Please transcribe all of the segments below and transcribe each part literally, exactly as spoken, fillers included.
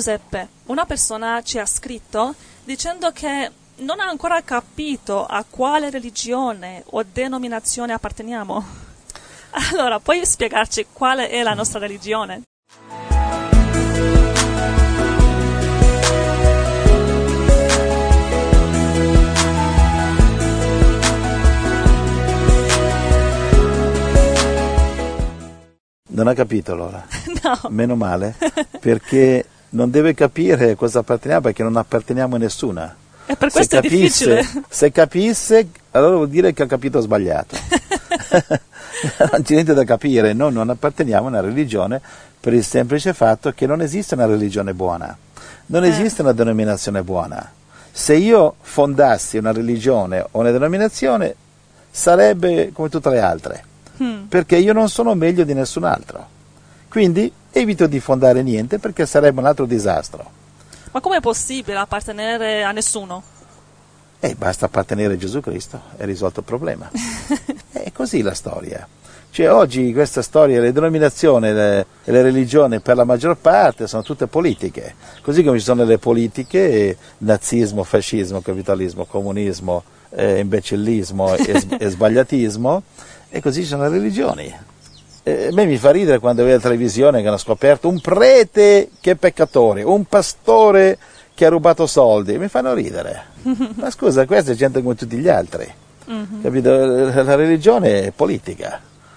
Giuseppe, una persona ci ha scritto dicendo che non ha ancora capito a quale religione o denominazione apparteniamo. Allora, puoi spiegarci quale è la nostra religione? Non ha capito allora? No. Meno male, perché non deve capire cosa apparteniamo, perché non apparteniamo a nessuna. E per questo se è capisse, difficile. Se capisse, allora vuol dire che ha capito sbagliato. Non c'è niente da capire, noi non apparteniamo a una religione per il semplice fatto che non esiste una religione buona, non eh. esiste una denominazione buona. Se io fondassi una religione o una denominazione, sarebbe come tutte le altre. Perché io non sono meglio di nessun altro, quindi evito di fondare niente perché sarebbe un altro disastro. Ma com'è possibile appartenere a nessuno? E basta appartenere a Gesù Cristo, è risolto il problema. È così la storia. Cioè oggi questa storia, le denominazioni e le, le religioni per la maggior parte sono tutte politiche, così come ci sono le politiche, nazismo, fascismo, capitalismo, comunismo, eh, imbecillismo e, e sbagliatismo. E così ci sono le religioni. E a me mi fa ridere quando vedo la televisione che hanno scoperto un prete che è peccatore, un pastore che ha rubato soldi. Mi fanno ridere. Ma scusa, questa è gente come tutti gli altri. Mm-hmm. Capito? La religione è politica.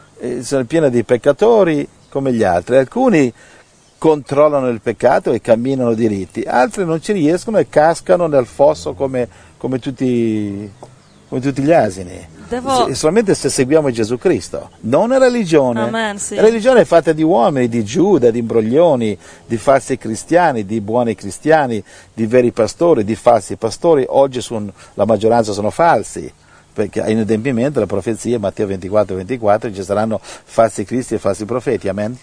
E sono piena di peccatori come gli altri. Alcuni controllano il peccato e camminano diritti, altri non ci riescono e cascano nel fosso come, come, tutti, come tutti gli asini. Devo... solamente se seguiamo Gesù Cristo, non una religione. Amen, sì. La religione è fatta di uomini, di Giuda, di imbroglioni, di falsi cristiani, di buoni cristiani, di veri pastori, di falsi pastori. Oggi sono, la maggioranza sono falsi, perché in adempimento della profezia Matteo ventiquattro ventiquattro ci saranno falsi cristi e falsi profeti. Amen?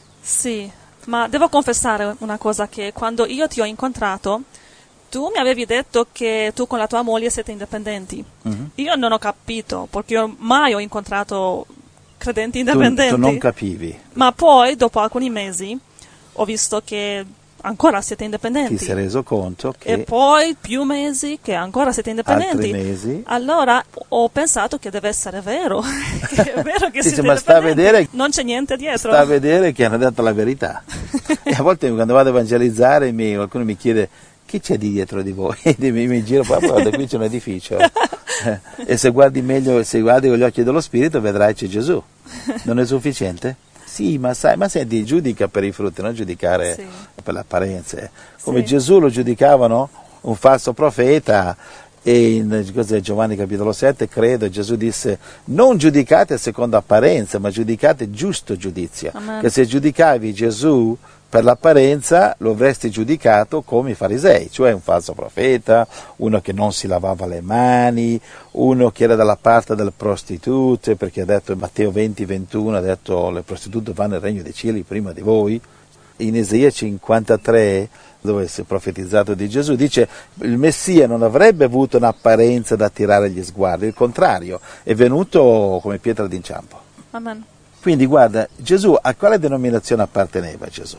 Sì, ma devo confessare una cosa, che quando io ti ho incontrato tu mi avevi detto che tu con la tua moglie siete indipendenti. Mm-hmm. Io non ho capito, perché io mai ho incontrato credenti indipendenti. Tu, tu non capivi. Ma poi, dopo alcuni mesi, ho visto che ancora siete indipendenti. Ti sei reso conto che... E poi più mesi che ancora siete indipendenti. Altri mesi. Allora ho pensato che deve essere vero. Che è vero che sì, siete ma indipendenti. sta a vedere, non c'è niente dietro. Sta a vedere che hanno detto la verità. E a volte quando vado a evangelizzare mi, qualcuno mi chiede: chi c'è di dietro di voi? E mi, mi giro, poi guarda, qui c'è un edificio. Eh, e se guardi meglio, se guardi con gli occhi dello Spirito, vedrai c'è Gesù. Non è sufficiente? Sì, ma sai, ma senti, giudica per i frutti, non giudicare sì. per le apparenze. Come sì. Gesù lo giudicavano un falso profeta, e in cos'è, Giovanni capitolo sette, credo, Gesù disse: non giudicate secondo apparenza, ma giudicate giusto giudizio. Amen. Che se giudicavi Gesù per l'apparenza lo avresti giudicato come i farisei, cioè un falso profeta, uno che non si lavava le mani, uno che era dalla parte delle prostitute, perché ha detto in Matteo venti ventuno, ha detto le prostitute vanno nel regno dei cieli prima di voi. In Isaia cinquantatré, dove si è profetizzato di Gesù, dice: il Messia non avrebbe avuto un'apparenza da attirare gli sguardi, il contrario, è venuto come pietra d'inciampo. Amen. Quindi guarda, Gesù, a quale denominazione apparteneva Gesù?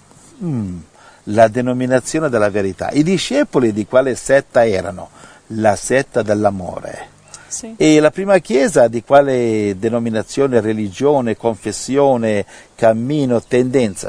Mm, la denominazione della verità. I discepoli di quale setta erano? La setta dell'amore. Sì. E la prima chiesa di quale denominazione, religione, confessione, cammino, tendenza?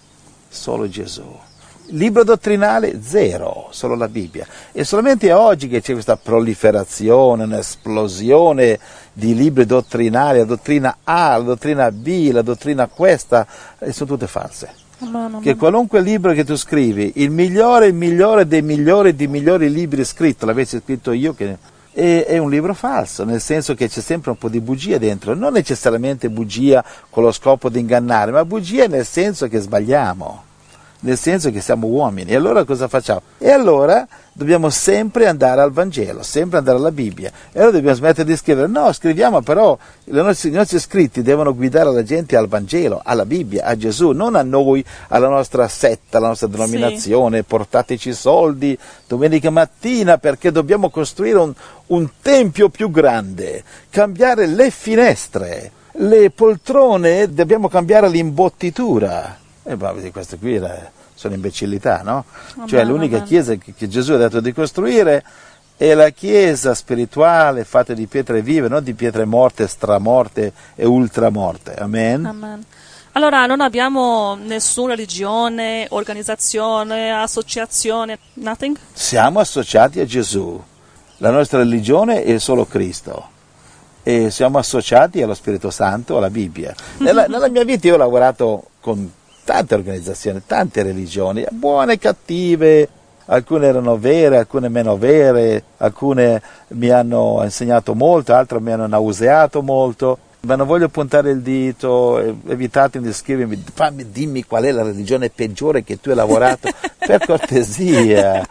Solo Gesù. Libro dottrinale? Zero, solo la Bibbia. E solamente oggi che c'è questa proliferazione, un'esplosione di libri dottrinali, la dottrina A, la dottrina B, la dottrina questa, e sono tutte false. No, no, che no. Qualunque libro che tu scrivi, il migliore, il migliore dei migliori dei migliori libri scritti, l'avessi scritto io, che è, è un libro falso, nel senso che c'è sempre un po' di bugia dentro, non necessariamente bugia con lo scopo di ingannare, ma bugia nel senso che sbagliamo, nel senso che siamo uomini. E allora cosa facciamo? E allora dobbiamo sempre andare al Vangelo, sempre andare alla Bibbia. E allora dobbiamo smettere di scrivere. No, scriviamo, però i nostri, i nostri scritti devono guidare la gente al Vangelo, alla Bibbia, a Gesù, non a noi, alla nostra setta, alla nostra denominazione. Sì. Portateci soldi domenica mattina perché dobbiamo costruire un, un tempio più grande, cambiare le finestre, le poltrone, dobbiamo cambiare l'imbottitura. E eh, queste qui era, sono imbecillità, no? Amen, Cioè l'unica amen. chiesa che, che Gesù ha dato di costruire è la chiesa spirituale fatta di pietre vive, non di pietre morte, stramorte e ultramorte. Amen? Amen. Allora non abbiamo nessuna religione, organizzazione, associazione, nothing? Siamo associati a Gesù. La nostra religione è solo Cristo. E siamo associati allo Spirito Santo, alla Bibbia. Nella, nella mia vita io ho lavorato con tante organizzazioni, tante religioni, buone e cattive, alcune erano vere, alcune meno vere, alcune mi hanno insegnato molto, altre mi hanno nauseato molto. Ma non voglio puntare il dito, evitate di scrivermi, fammi, dimmi qual è la religione peggiore che tu hai lavorato, per cortesia.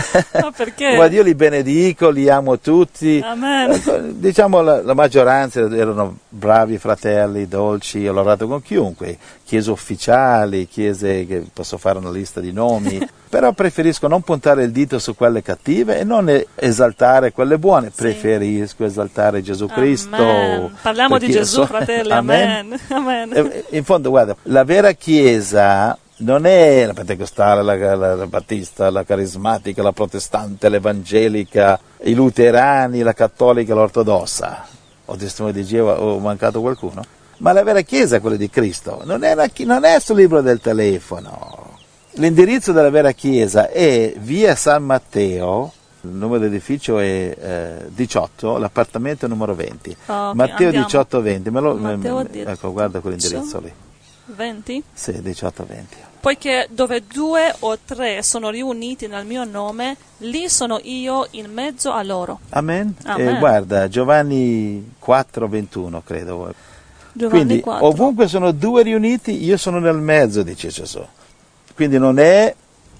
Ma perché? Guarda, io li benedico, li amo tutti. Amen. Diciamo la, la maggioranza erano bravi fratelli, dolci, ho lavorato con chiunque, chiese ufficiali, chiese che posso fare una lista di nomi, però preferisco non puntare il dito su quelle cattive e non esaltare quelle buone, Sì. Preferisco esaltare Gesù Cristo. Amen. Parliamo di perché io Gesù, so- fratelli, Amen. amen. Amen. Eh, In fondo, guarda, la vera Chiesa non è la pentecostale, la, la, la battista, la carismatica, la protestante, l'evangelica, i luterani, la cattolica, l'ortodossa. Ho testimone di Geova, ho mancato qualcuno? Ma la vera Chiesa è quella di Cristo, non è, la, non è sul libro del telefono. L'indirizzo della vera Chiesa è via San Matteo, il numero dell'edificio è eh, diciotto, l'appartamento numero venti. Ok, Matteo andiamo. diciotto venti, me lo, Matteo me- diciotto. ecco, guarda quell'indirizzo lì. venti? Sì, diciotto venti. Poiché dove due o tre sono riuniti nel mio nome, lì sono io in mezzo a loro. Amen. Amen. Eh, guarda, Giovanni quattro ventuno, credo. Giovanni Quindi, quattro. ovunque sono due riuniti, io sono nel mezzo, dice Gesù. Quindi non è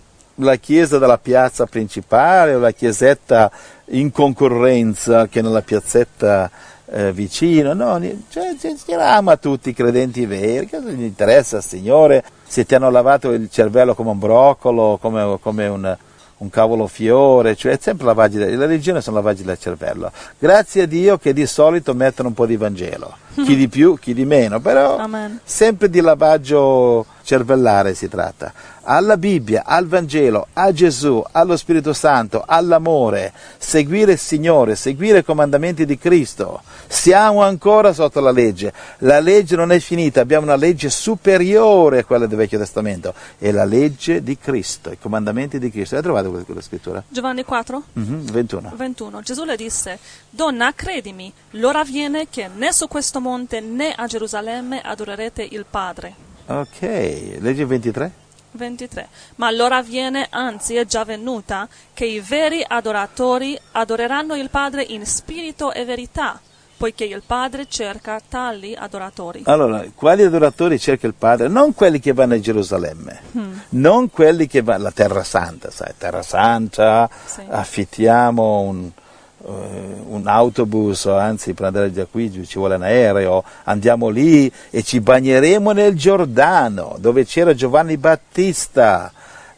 la chiesa della piazza principale o la chiesetta in concorrenza che nella piazzetta eh, vicino, no, cioè, giriamo a tutti i credenti veri, che gli interessa al Signore se ti hanno lavato il cervello come un broccolo, come, come un, un cavolo fiore, cioè è sempre lavaggi, le religioni sono lavaggi del cervello. Grazie a Dio che di solito mettono un po' di Vangelo, chi di più, chi di meno, però Amen. sempre di lavaggio cervellare si tratta. Alla Bibbia, al Vangelo, a Gesù, allo Spirito Santo, all'amore, seguire il Signore, seguire i comandamenti di Cristo. Siamo ancora sotto la legge. La legge non è finita, abbiamo una legge superiore a quella del Vecchio Testamento. È la legge di Cristo, i comandamenti di Cristo. Hai trovato quella, quella scrittura? Giovanni quattro? Mhm, ventuno. ventuno. Gesù le disse: Donna, credimi, l'ora viene che né su questo monte né a Gerusalemme adorerete il Padre. Ok, legge ventitré. ventitré. Ma l'ora viene, anzi è già venuta, che i veri adoratori adoreranno il Padre in spirito e verità, poiché il Padre cerca tali adoratori. Allora, quali adoratori cerca il Padre? Non quelli che vanno a Gerusalemme, Hmm. non quelli che vanno alla Terra Santa, sai, Terra Santa, Sì. affittiamo un, uh, un autobus, o anzi per andare da qui ci vuole un aereo, andiamo lì e ci bagneremo nel Giordano, dove c'era Giovanni Battista.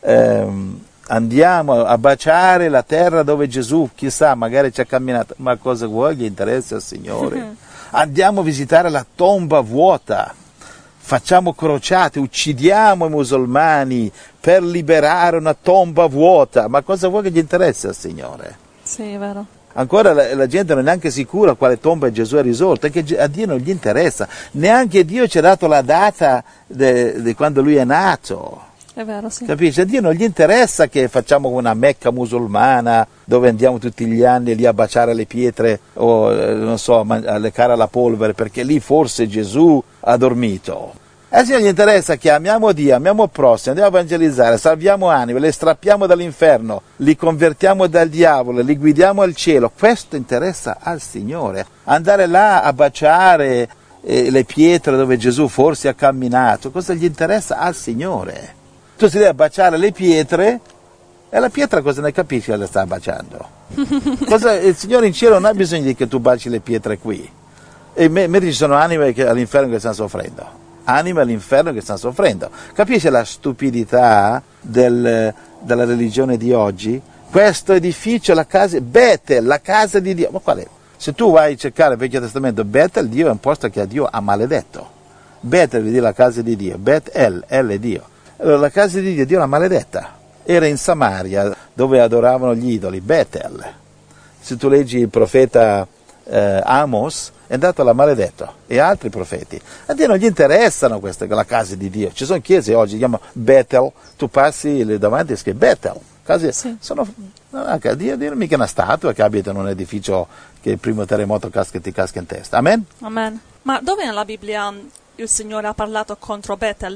Ehm, Andiamo a baciare la terra dove Gesù, chissà, magari ci ha camminato, ma cosa vuoi, gli interessa al Signore? Andiamo a visitare la tomba vuota, facciamo crociate, uccidiamo i musulmani per liberare una tomba vuota, ma cosa vuoi che gli interessa al Signore? Sì, è vero. Ancora la, la gente non è neanche sicura quale tomba Gesù ha risolto, perché a Dio non gli interessa, neanche Dio ci ha dato la data di quando Lui è nato. È vero, sì. Capisci? A Dio non gli interessa che facciamo una Mecca musulmana dove andiamo tutti gli anni lì a baciare le pietre o eh, non so, a leccare la polvere, perché lì forse Gesù ha dormito. A Dio gli interessa che amiamo Dio, amiamo il prossimo, andiamo a evangelizzare, salviamo anime, le strappiamo dall'inferno, li convertiamo dal diavolo, li guidiamo al cielo. Questo interessa al Signore. Andare là a baciare eh, le pietre dove Gesù forse ha camminato, cosa gli interessa al Signore? Tu si deve baciare le pietre e la pietra cosa ne capisci che la sta baciando? Cosa, il Signore in cielo non ha bisogno di che tu baci le pietre qui. E mentre ci sono anime che, all'inferno che stanno soffrendo. Anime all'inferno che stanno soffrendo. Capisci la stupidità del, della religione di oggi? Questo edificio, la casa, Betel, la casa di Dio. Ma qual è? Se tu vai a cercare il Vecchio Testamento, Betel, Dio è un posto che a Dio ha maledetto. Betel vuol dire la casa di Dio. Bet-El, El è Dio. Allora, la casa di Dio, Dio era maledetta. Era in Samaria, dove adoravano gli idoli, Betel. Se tu leggi il profeta eh, Amos, è andato alla maledetto, e altri profeti. A Dio non gli interessano queste, la casa di Dio. Ci sono chiese oggi, si chiamano Betel, tu passi lì davanti e scrivi Betel. Case, Sì. sono, anche a Dio, Dio non è mica una statua che abita in un edificio che il primo terremoto casca e ti casca in testa. Amen? Amen. Ma dove nella Bibbia il Signore ha parlato contro Betel?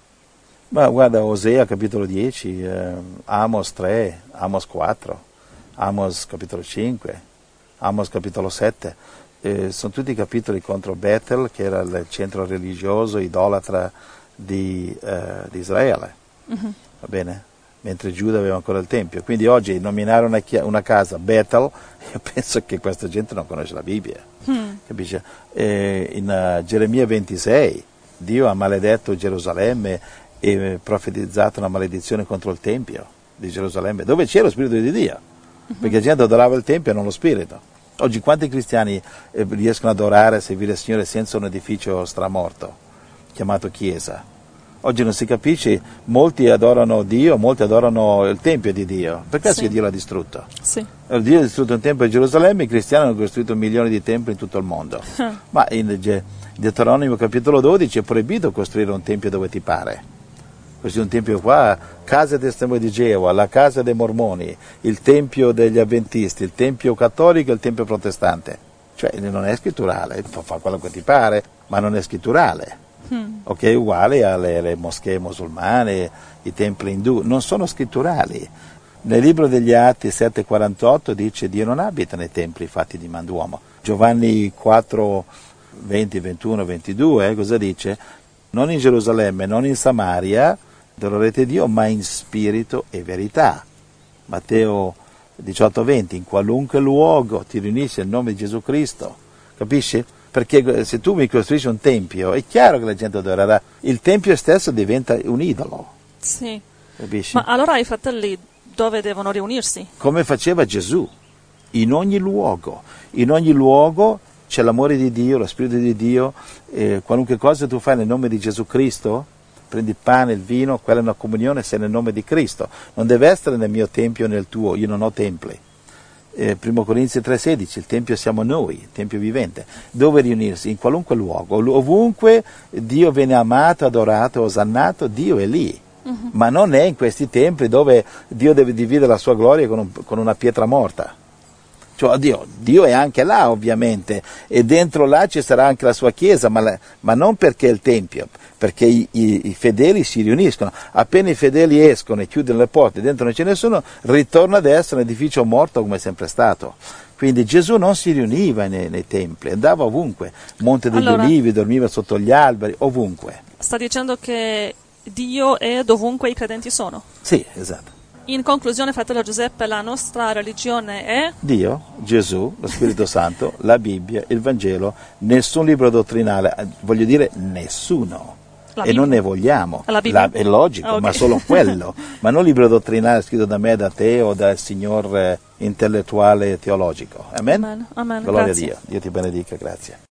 Ma guarda, Osea capitolo dieci, eh, Amos tre, Amos quattro, Amos capitolo cinque, Amos capitolo sette, eh, sono tutti capitoli contro Betel, che era il centro religioso idolatra di, eh, di Israele, mm-hmm. Va bene? Mentre Giuda aveva ancora il Tempio. Quindi oggi nominare una, chia- una casa Betel, io penso che questa gente non conosce la Bibbia, mm. capisci? Eh, in uh, Geremia ventisei, Dio ha maledetto Gerusalemme e profetizzato una maledizione contro il Tempio di Gerusalemme, dove c'era lo Spirito di Dio, uh-huh. perché la gente adorava il Tempio e non lo Spirito. Oggi quanti cristiani eh, riescono ad adorare e servire il Signore senza un edificio stramorto, chiamato Chiesa? Oggi non si capisce, molti adorano Dio, molti adorano il Tempio di Dio, per questo sì. che Dio l'ha distrutto. Sì. Dio ha distrutto un tempio a Gerusalemme, i cristiani hanno costruito milioni di templi in tutto il mondo. Ma in Deuteronomio capitolo dodici è proibito costruire un tempio dove ti pare. Così un tempio qua, casa del Testimone di Geova, la casa dei Mormoni, il tempio degli Avventisti, il tempio cattolico e il tempio protestante. Cioè non è scritturale, fa quello che ti pare, ma non è scritturale. Hmm. Ok, uguale alle, alle moschee musulmane, i templi indù, non sono scritturali. Nel libro degli Atti sette quarantotto dice Dio non abita nei templi fatti di man d'uomo. Giovanni quattro venti, ventuno, ventidue, eh, cosa dice? Non in Gerusalemme, non in Samaria, adorerete Dio, ma in spirito e verità. Matteo diciotto venti, in qualunque luogo ti riunisci nel nome di Gesù Cristo. Capisci? Perché se tu mi costruisci un tempio, è chiaro che la gente adorerà. Il tempio stesso diventa un idolo. Sì. Capisci? Ma allora i fratelli dove devono riunirsi? Come faceva Gesù, in ogni luogo. In ogni luogo c'è l'amore di Dio, lo Spirito di Dio, eh, qualunque cosa tu fai nel nome di Gesù Cristo, prendi il pane, il vino, quella è una comunione, sei nel nome di Cristo. Non deve essere nel mio tempio o nel tuo, io non ho templi. Eh, primo Corinzi tre sedici, il tempio siamo noi, il tempio vivente. Dove riunirsi? In qualunque luogo, ovunque Dio viene amato, adorato, osannato, Dio è lì. Uh-huh. Ma non è in questi templi dove Dio deve dividere la sua gloria con, un, con una pietra morta. Cioè, Dio, Dio è anche là ovviamente, e dentro là ci sarà anche la sua chiesa, ma, la, ma non perché è il tempio, perché i, i, i fedeli si riuniscono. Appena i fedeli escono e chiudono le porte, dentro non c'è nessuno, ritorna ad essere un edificio morto come è sempre stato. Quindi Gesù non si riuniva nei, nei templi, andava ovunque, Monte degli allora, Olivi, dormiva sotto gli alberi, ovunque. Sta dicendo che Dio è dovunque i credenti sono? Sì, esatto. In conclusione, fratello Giuseppe, la nostra religione è? Dio, Gesù, lo Spirito Santo, la Bibbia, il Vangelo, nessun libro dottrinale, voglio dire nessuno, e non ne vogliamo, la la, è logico, ah, okay. ma solo quello, ma non libro dottrinale scritto da me, da te o dal signor eh, intellettuale teologico. Amen? Amen. Amen. Gloria Grazie. a Dio, Dio ti benedica, grazie.